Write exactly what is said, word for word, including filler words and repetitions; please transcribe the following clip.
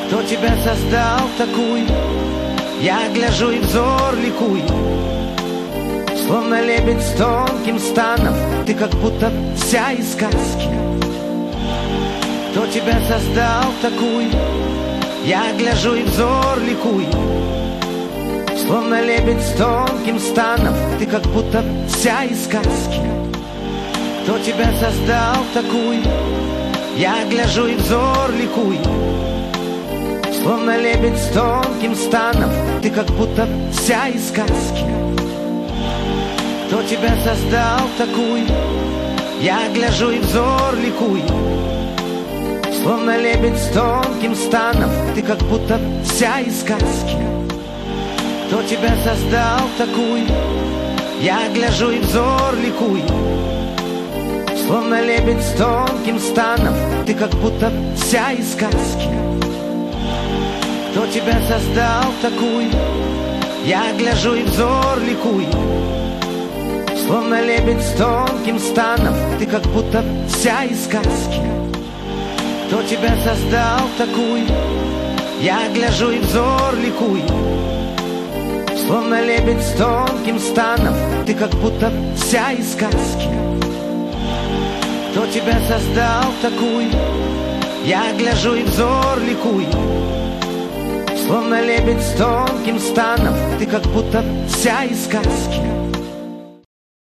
Кто тебя создал такую? Я гляжу и взор ликуй. Словно лебедь с тонким станом, ты как будто вся из сказки. Кто тебя создал такую? Я гляжу и взор ликуй. Словно лебедь с тонким станом, ты как будто вся из сказки. Кто тебя создал такую? Я гляжу и взор ликуй. Словно лебедь с тонким станом, ты как будто вся из сказки. Кто тебя создал такую? Я гляжу и взор ликуй. Словно лебедь с тонким станом, ты как будто вся из сказки. Кто тебя создал такую? Я гляжу и взор ликуй. Словно лебедь с тонким станом, ты как будто вся из сказки. Кто тебя создал такую? Я гляжу и взор ликуй. Словно лебедь с тонким станом, ты как будто вся из сказки. Кто тебя создал такую? Я гляжу и взор ликуй. Словно лебедь с тонким станом, ты как будто вся из сказки. Кто тебя создал такую? Я гляжу и взор ликуй. Словно лебедь с тонким станом, ты как будто вся из сказки.